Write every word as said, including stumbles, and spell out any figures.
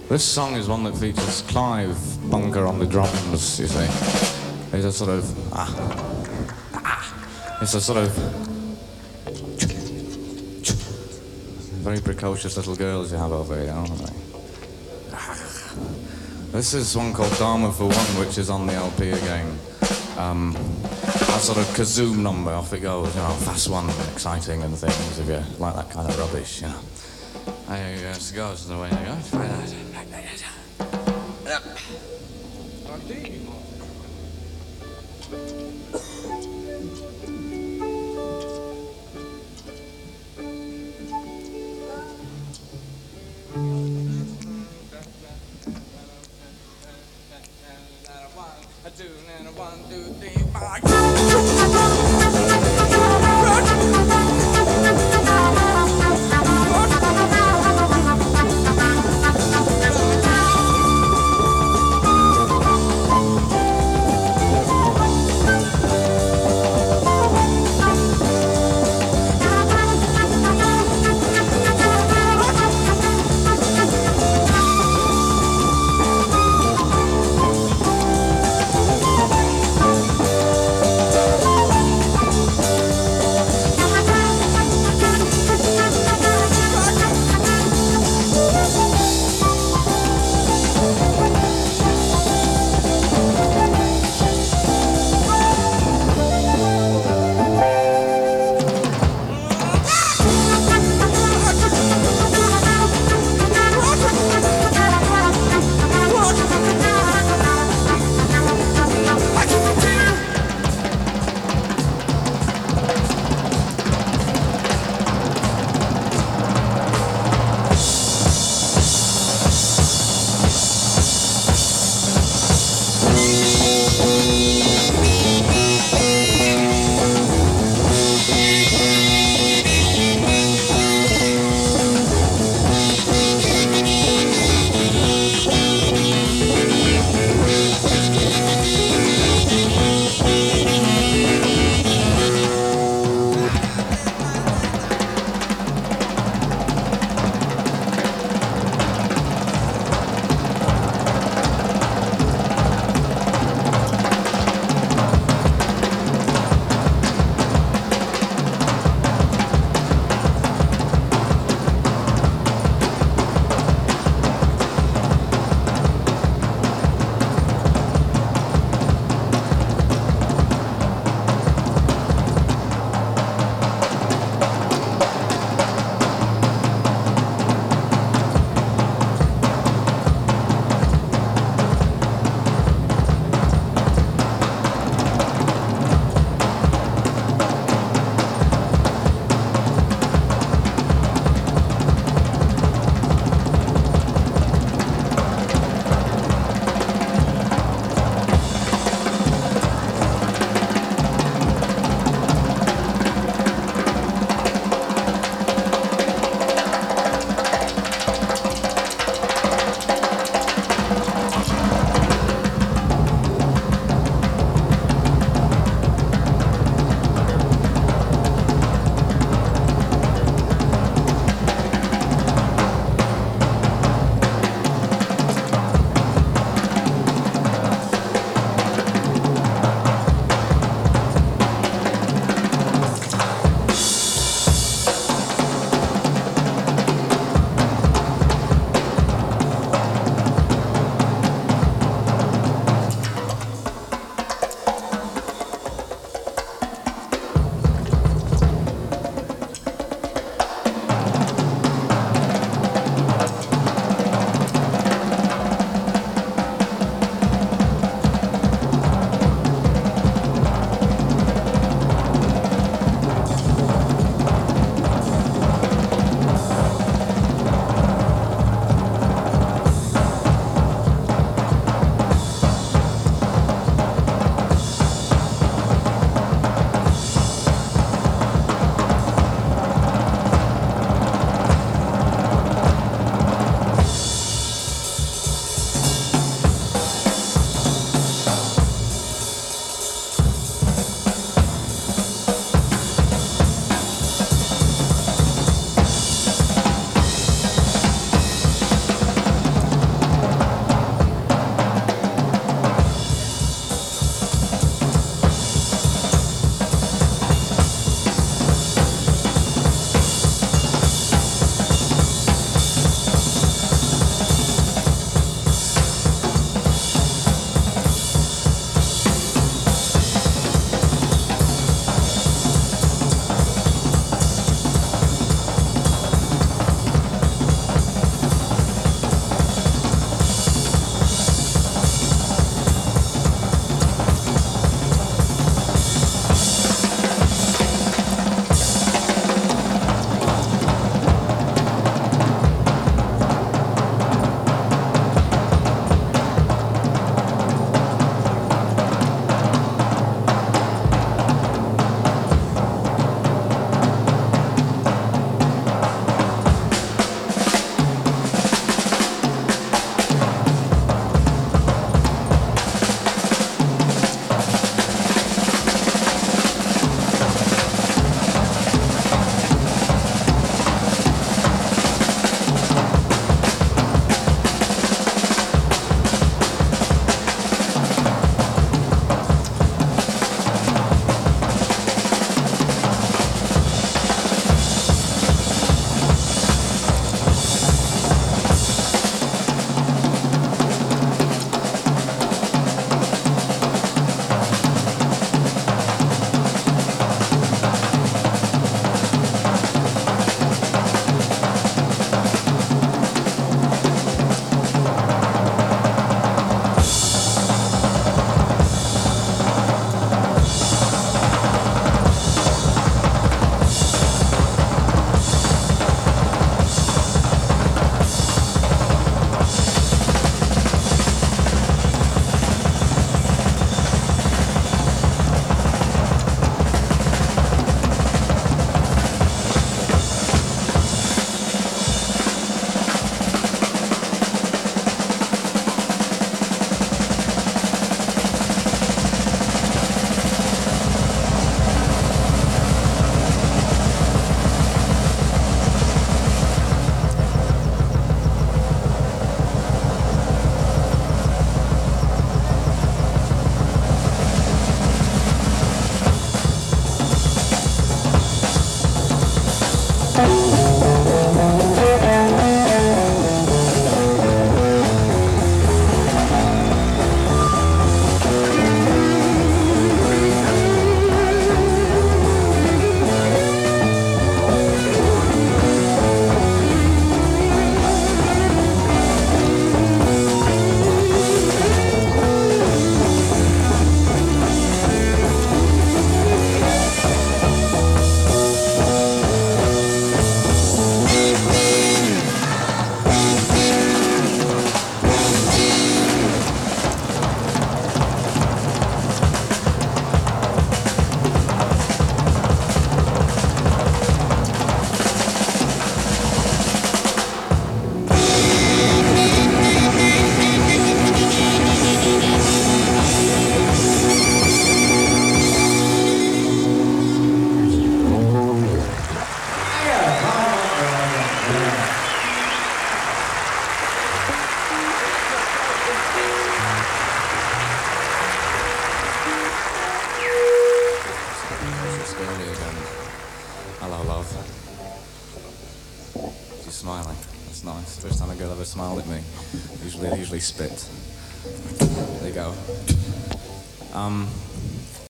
This song is one that features Clive Bunker on the drums, you see. It's a sort of, ah, ah, it's a sort of very precocious little girls you have over here, aren't they? This is one called Dharma for One, which is on the L P again. Um, that sort of kazoom number, off it goes, you know, fast one, exciting and things, if you like that kind of rubbish, you know. There you go, it goes, the way you go. Try that. Yep. One, two, three, five. You're smiling. That's nice. First time a girl ever smiled at me. Usually, they usually spit. There you go. Um,